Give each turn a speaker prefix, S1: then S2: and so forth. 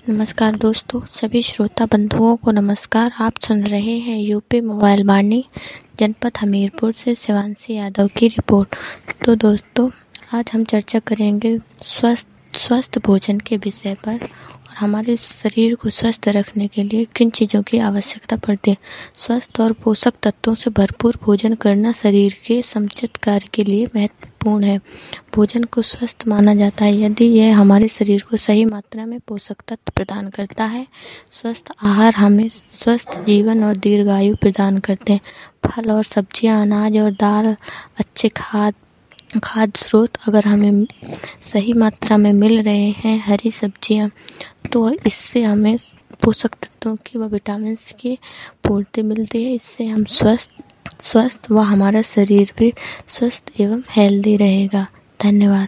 S1: नमस्कार दोस्तों, सभी श्रोता बंधुओं को नमस्कार। आप सुन रहे हैं यूपी मोबाइल वाणी जनपद हमीरपुर से शिवांशी यादव की रिपोर्ट। तो दोस्तों, आज हम चर्चा करेंगे स्वस्थ भोजन के विषय पर और हमारे शरीर को स्वस्थ रखने के लिए किन चीज़ों की आवश्यकता पड़ती है। स्वस्थ और पोषक तत्वों से भरपूर भोजन करना शरीर के समुचित कार्य के लिए महत्वपूर्ण है। भोजन को स्वस्थ माना जाता है यदि यह हमारे शरीर को सही मात्रा में पोषक तत्व प्रदान करता है। स्वस्थ आहार हमें स्वस्थ जीवन और दीर्घायु प्रदान करते हैं। फल और सब्जियां, अनाज और दाल अच्छे खाद्य स्रोत अगर हमें सही मात्रा में मिल रहे हैं, हरी सब्जियां, तो इससे हमें पोषक तत्वों की व विटामिन की पूर्ति मिलती है। इससे हम स्वस्थ व हमारा शरीर भी स्वस्थ एवं हेल्दी रहेगा। धन्यवाद।